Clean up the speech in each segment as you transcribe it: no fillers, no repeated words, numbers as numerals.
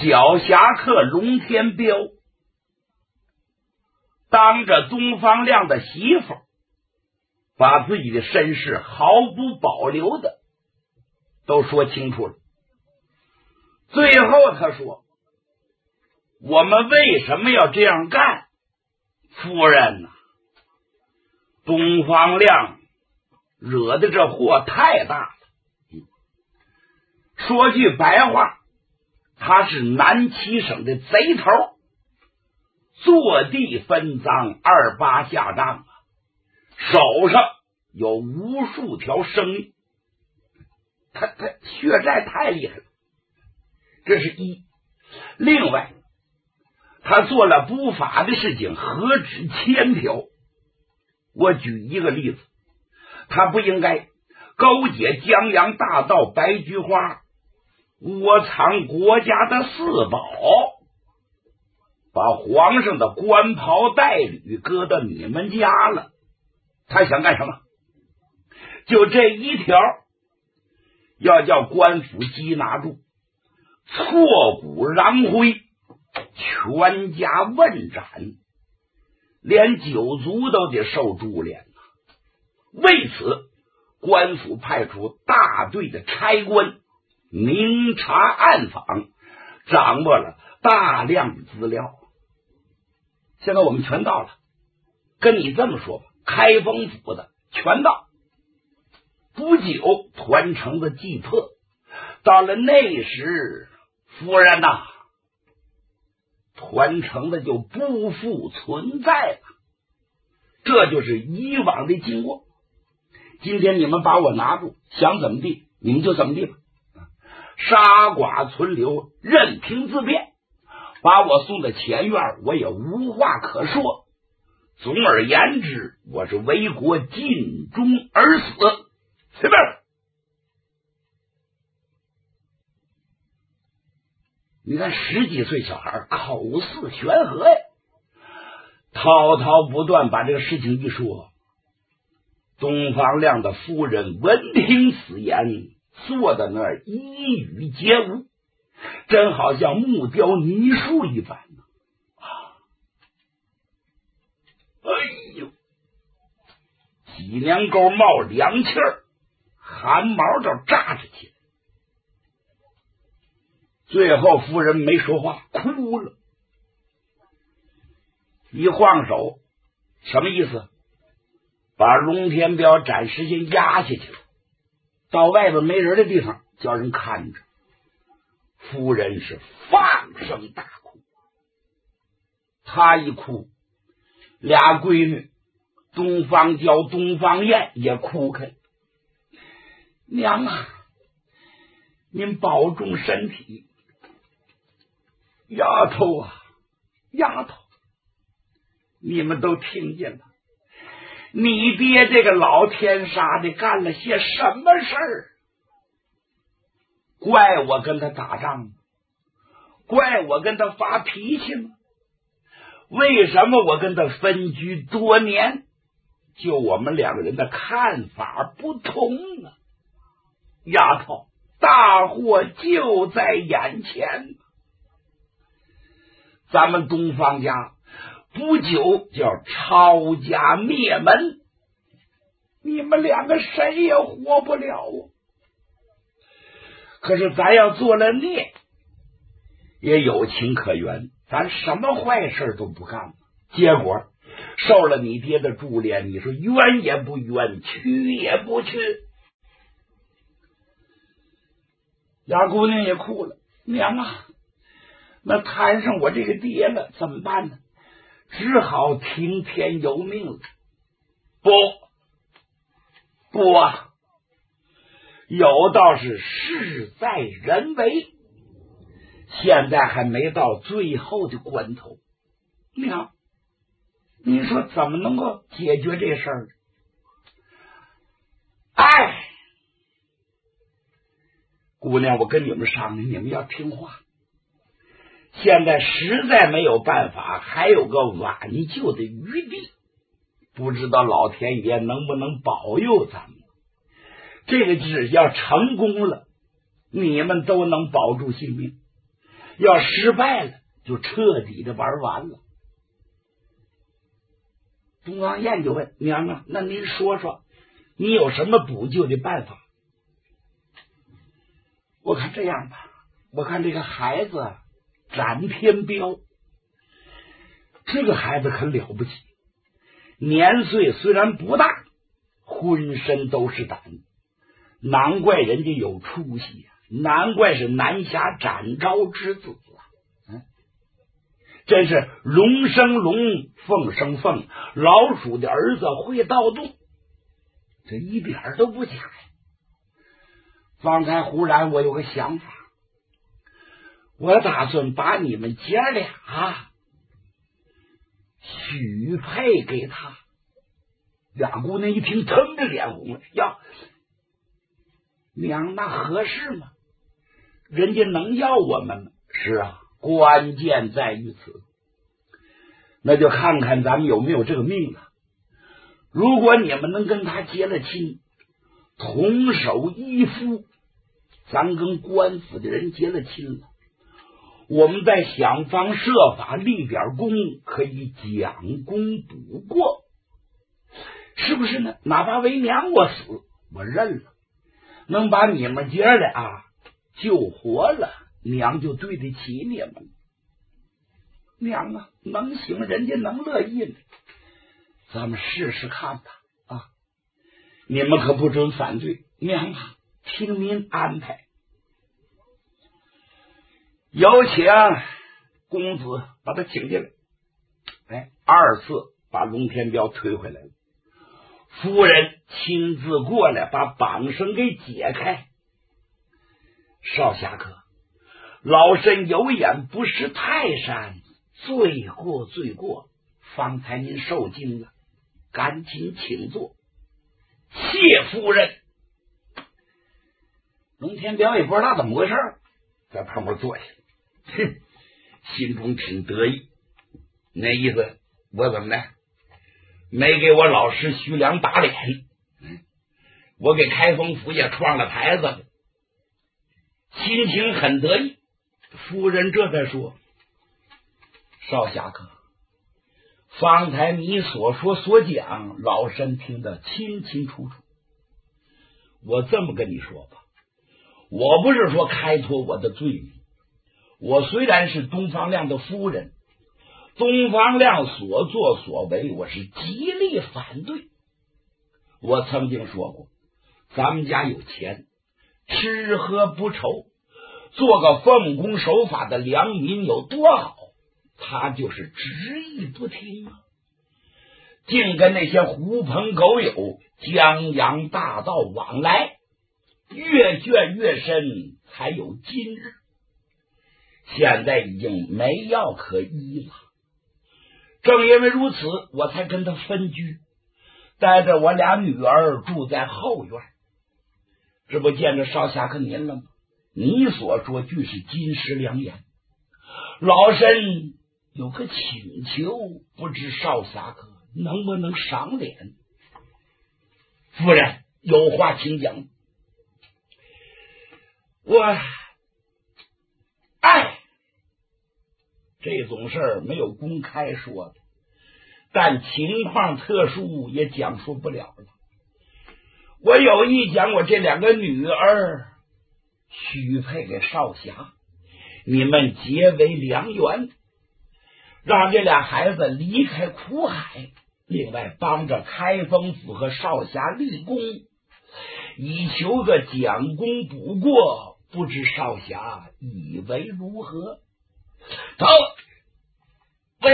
小侠客龙天彪当着东方亮的媳妇，把自己的身世毫不保留的都说清楚了。最后他说，我们为什么要这样干？夫人啊，东方亮惹的这祸太大了。说句白话，他是南七省的贼头，坐地分赃，28下账啊，手上有无数条生命，他血债太厉害了，这是一。另外，他做了不法的事情何止1000条。我举一个例子，他不应该勾结江洋大盗白菊花，窝藏国家的4宝，把皇上的官袍带履搁到你们家了。他想干什么？就这一条，要叫官府缉拿住，挫骨扬灰，全家问斩，连九族都得受株连。为此，官府派出大队的差官明察暗访，掌握了大量的资料。现在我们全到了，跟你这么说吧，开封府的全到。不久，团城的计策到了那时，夫人呐，团城的就不复存在了。这就是以往的经过。今天你们把我拿住，想怎么地你们就怎么地吧，杀剐存留，任凭自便。把我送到前院，我也无话可说。总而言之，我是为国尽忠而死。随便。你看10几岁小孩口似悬河呀，滔滔不断把这个事情一说。东方亮的夫人闻听此言，坐在那儿一语皆无，真好像木雕泥树一般呢。哎呦，脊梁沟冒凉气儿，汗毛都炸着起来。最后夫人没说话，哭了，一晃手，什么意思？把龙天彪暂时先压下去了，到外边没人的地方叫人看着。夫人是放声大哭，她一哭，俩闺女东方娇、东方艳也哭开。娘啊，您保重身体。丫头啊，丫头，你们都听见了，你爹这个老天杀的干了些什么事儿？怪我跟他打仗吗？怪我跟他发脾气吗？为什么我跟他分居多年，就我们两个人的看法不同呢？丫头，大祸就在眼前，咱们东方家不久就要抄家灭门，你们两个谁也活不了啊！可是咱要做了孽，也有情可原，咱什么坏事都不干，结果受了你爹的株连，你说冤也不冤，屈也不屈。丫姑娘也哭了，娘啊，那摊上我这个爹了，怎么办呢？只好听天由命了。不啊，有道是事在人为，现在还没到最后的关头。娘，你说怎么能够解决这事儿？哎，姑娘，我跟你们商量，你们要听话。现在实在没有办法，还有个挽救的余地，不知道老天爷能不能保佑咱们。这个只要成功了，你们都能保住性命。 要失败了就彻底的玩完了。东方燕就问娘啊，那您说说你有什么补救的办法？我看这样吧，我看这个孩子展天彪，这个孩子可了不起，年岁虽然不大，浑身都是胆，难怪人家有出息啊，难怪是南侠展昭之子啊！真是龙生龙，凤生凤，老鼠的儿子会盗洞，这一点都不假呀。方才忽然我有个想法，我打算把你们姐俩许配给他。俩姑娘一听，腾着脸红了，呀，娘，那合适吗？人家能要我们吗？是啊，关键在于此。那就看看咱们有没有这个命了。如果你们能跟他结了亲，同守一夫，咱跟官府的人结了亲了，我们再想方设法立点功，可以将功补过，是不是呢？哪怕为娘我死，我认了，能把你们姐俩救活了，娘就对得起你们。娘啊，能行，人家能乐意呢，咱们试试看吧啊！你们可不准反对，娘啊，听您安排。有请公子把他请进来。哎，二次把龙天彪推回来了。夫人亲自过来把绑绳给解开。少侠客，老身有眼不识泰山，罪过罪过，方才您受惊了，赶紧请坐。谢夫人。龙天彪也不知道怎么回事，在旁边坐下，心中挺得意，那意思我怎么的没给我老师徐良打脸，我给开封府也创了牌子了，心情很得意。夫人这才说，少侠客，方才你所说所讲，老身听得清清楚楚。我这么跟你说吧，我不是说开脱我的罪名，我虽然是东方亮的夫人，东方亮所作所为我是极力反对。我曾经说过，咱们家有钱，吃喝不愁，做个奉公守法的良民有多好，他就是执意不听啊，竟跟那些狐朋狗友江洋大盗往来，越卷越深，才有今日。现在已经没药可医了，正因为如此，我才跟他分居，带着我俩女儿住在后院。这不见着少侠客您了吗？你所说俱是金石良言，老身有个请求，不知少侠客能不能赏脸？夫人有话请讲。这种事儿没有公开说的，但情况特殊也讲述不了了。我有意将我这两个女儿许配给少侠，你们结为良缘，让这俩孩子离开苦海，另外帮着开封府和少侠立功，以求个将功补过，不知少侠以为如何？喂，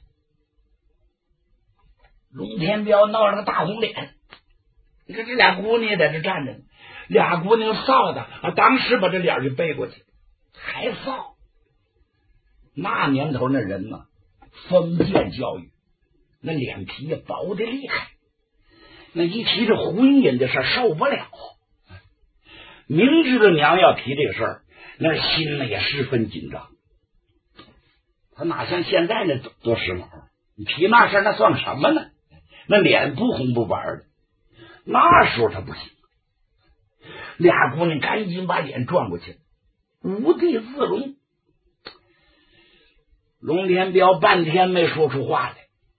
龙天彪闹了个大红脸，你看这俩姑娘在这站着呢，俩姑娘臊的当时把这脸就背过去，还臊。那年头那人呢，封建教育，那脸皮也薄的厉害，那一提这婚姻的事受不了，明知道娘要提这个事儿，那心呢也十分紧张。他哪像现在那多时髦，你提那事儿那算什么呢？那脸不红不白的，那时候他不行。俩姑娘赶紧把脸转过去，无地自容。 龙天彪半天没说出话来。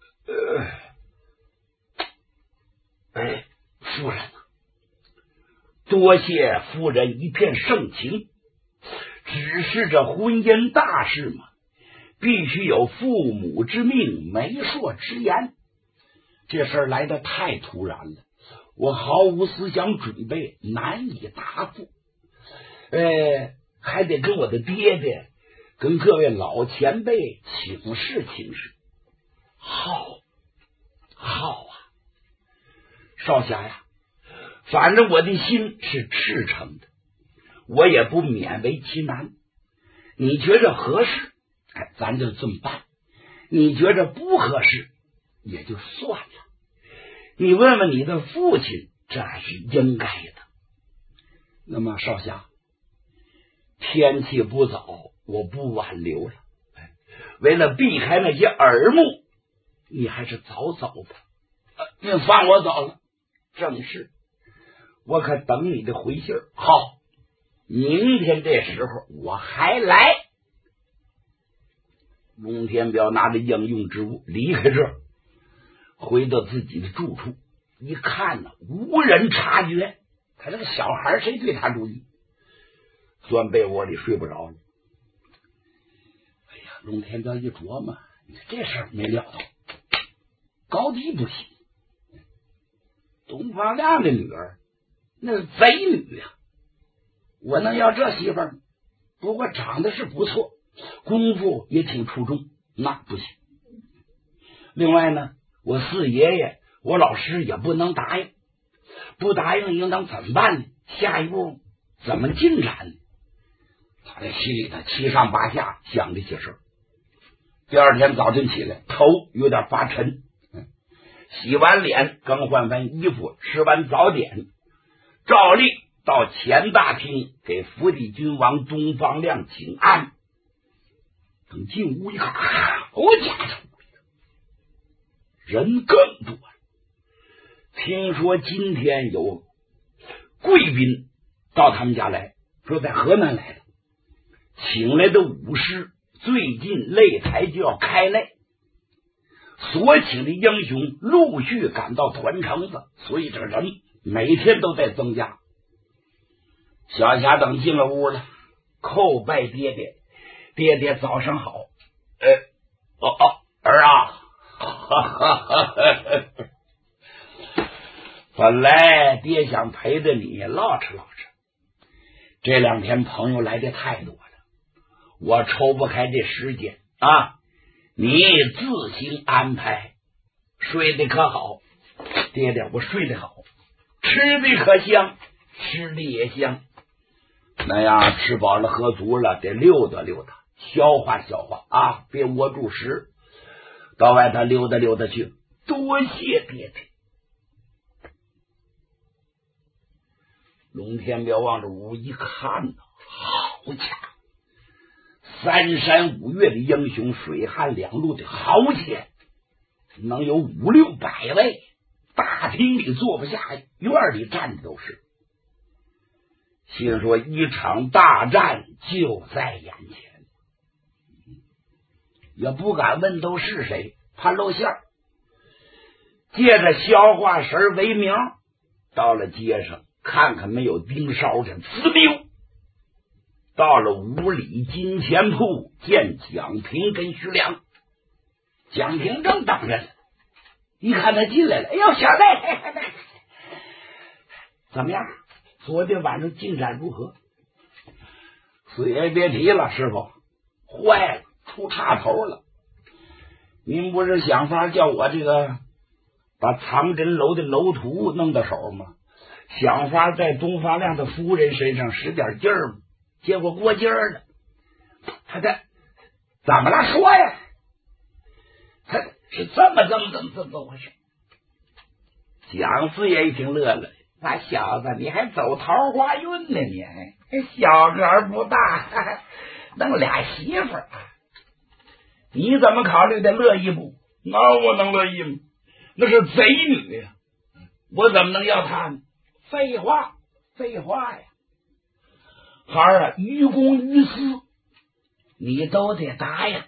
夫人啊，多谢夫人一片盛情，只是这婚姻大事嘛，必须有父母之命，媒妁之言。这事儿来得太突然了，我毫无思想准备，难以答复。还得跟我的爹爹，跟各位老前辈请示请示。好啊，少侠呀，反正我的心是赤诚的，我也不勉为其难。你觉着合适，咱就这么办；你觉着不合适，也就算了。你问问你的父亲，这是应该的。那么少侠，天气不早，我不挽留了。为了避开那些耳目，你还是早走吧。您放我走了，正是，我可等你的回信儿。好，明天这时候我还来。龙天彪拿着应用之物离开这儿，回到自己的住处，一看呢，无人察觉。他这个小孩谁对他注意？钻被窝里睡不着了。哎呀，龙天彪一琢磨，这事儿没料到，高低不齐。东方亮的女儿那是贼女呀，我能要这媳妇儿？不过长得是不错，功夫也挺出众，那不行。另外呢，我四爷爷我老师也不能答应，不答应应当怎么办呢？下一步怎么进展呢？他在心里头七上八下想这些事儿。第二天早晨起来，头有点发沉，洗完脸，更换完衣服，吃完早点，照例到前大厅给伏地君王东方亮请安。等进屋一看，好家伙，人更多了。听说今天有贵宾到他们家来，说在河南来的，请来的武师最近擂台就要开擂，所请的英雄陆续赶到团城子，所以这个人每天都在增加。小霞等进了屋了，叩拜爹爹，爹爹早上好。儿啊，本来爹想陪着你唠哧唠哧，这两天朋友来的太多了，我抽不开这时间啊，你自行安排。睡得可好？爹爹，我睡得好。吃的可香？吃的也香。那样吃饱了喝足了，得溜达溜达，消化消化啊，别窝住食，到外头溜达溜达去。多谢爹爹。龙天彪望着屋一看呢，好家伙，三山五岳的英雄，水旱两路的豪杰，能有500-600位，大厅里坐不下，院里站的都是。心说一场大战就在眼前，也不敢问都是谁，怕露馅儿。借着消化食为名，到了街上看看没有盯梢的，滋溜到了五里金钱铺，见蒋平跟徐良。蒋平正等着呢，一看他进来了，哎呦，小子，怎么样？昨天晚上进展如何？四爷别提了，师傅，坏了，出岔头了。您不是想法叫我这个把藏真楼的楼图弄到手吗？想法在东方亮的夫人身上使点劲儿吗？结果过劲儿了。他这怎么了？说呀！他是这么回事？蒋四爷一听乐了，那小子你还走桃花运呢？你小个不大，弄俩媳妇儿，你怎么考虑的乐意不？那我能乐意吗？那是贼女呀，我怎么能要她呢？废话呀！孩儿啊，于公于私你都得答应，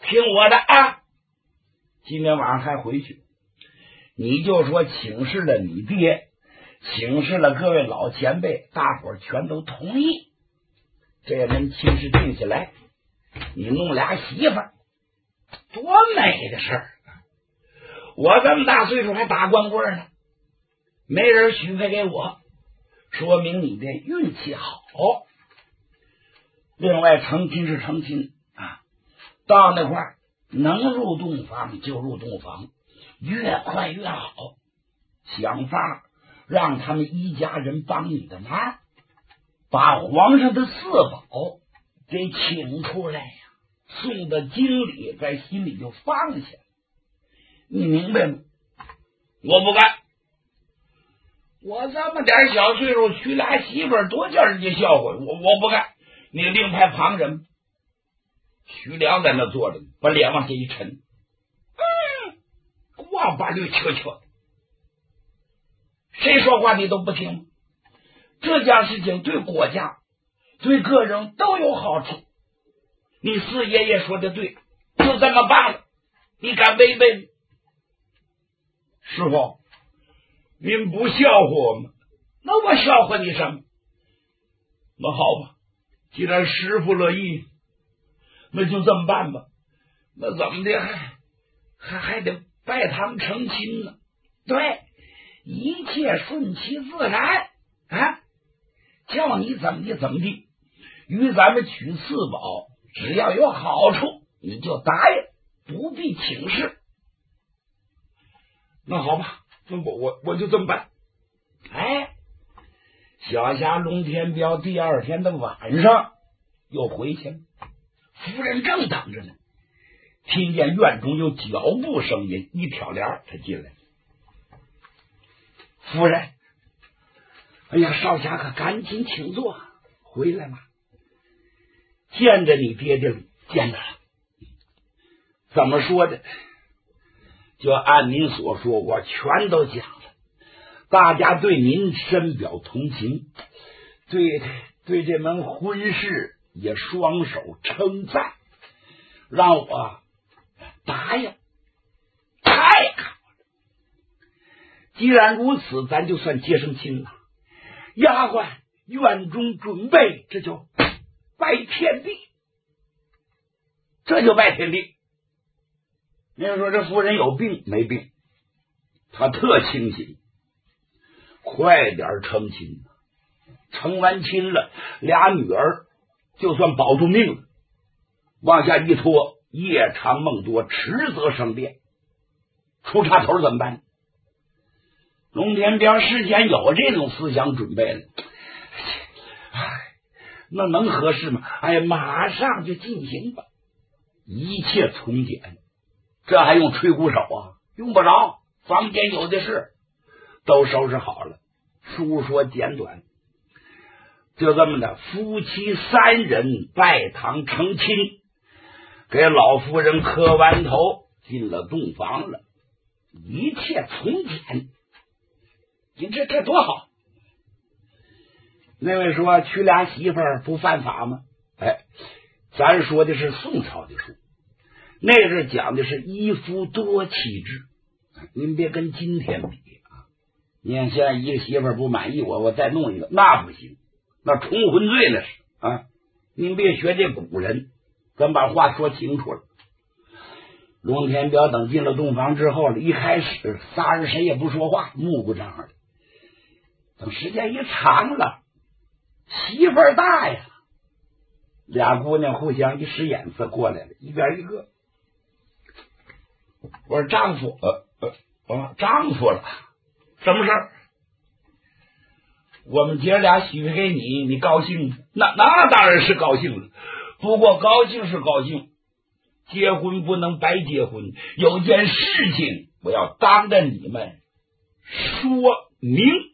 听我的啊！今天晚上还回去，你就说请示了你爹，请示了各位老前辈，大伙儿全都同意，这门亲事定下来，你弄俩媳妇儿，多美的事儿！我这么大岁数还打光棍呢，没人许配给我，说明你的运气好。另外成亲是成亲啊，到那块儿能入洞房就入洞房，越快越好，想法让他们一家人帮你的忙，把皇上的四宝给请出来呀，送到京里，在心里就放下，你明白吗？我不干，我这么点小岁数娶俩媳妇儿，多叫人家笑话，我不干。你另派旁人，徐良在那坐着，把脸往下一沉，哇吧绿悄悄，谁说话你都不听。这件事情对国家对个人都有好处，你四爷爷说的对，就这么办了，你敢违背吗？师傅，您不笑话我吗？那我笑话你什么？那好吧，既然师傅乐意，那就这么办吧。那怎么的还得拜堂成亲呢？对，一切顺其自然啊，叫你怎么地怎么地，与咱们娶四宝只要有好处你就答应，不必请示。那好吧，我就这么办。哎，小侠龙天彪第二天的晚上又回去了，夫人正等着呢，听见院中有脚步声音，一挑帘他进来。夫人，哎呀，少侠可赶紧请坐，回来吧。见着你爹爹了，见着了。怎么说的？就按您所说，我全都讲了。大家对您深表同情，对这门婚事也双手称赞，让我答应。太好了！既然如此，咱就算结成亲了。丫鬟院中准备，这就拜天地，这就拜天地。您说这夫人有病没病？她特清醒，快点成亲，成完亲了，俩女儿就算保住命了。往下一拖，夜长梦多，迟则生变，出岔头怎么办？龙天彪事先有这种思想准备了，那能合适吗？哎，马上就进行吧，一切从简。这还用吹鼓手啊？用不着，房间有的是，都收拾好了。书说简短，就这么的，夫妻三人拜堂成亲，给老夫人磕完头，进了洞房了，一切从简。你这多好！那位说娶俩媳妇儿不犯法吗？哎，咱说的是宋朝的书，那是讲的是一夫多妻制，您别跟今天比啊！你看现在一个媳妇儿不满意我再弄一个，那不行，那重婚罪那是啊！您别学这古人，咱把话说清楚了。龙天彪等进了洞房之后，一开始仨人谁也不说话，木不张的。等时间一长了，媳妇儿大呀，俩姑娘互相一使眼色过来了，一边一个。我说丈夫，丈夫了，什么事儿？我们姐俩许配给你，你高兴吗？那当然是高兴了，不过高兴是高兴，结婚不能白结婚，有件事情我要当着你们说明。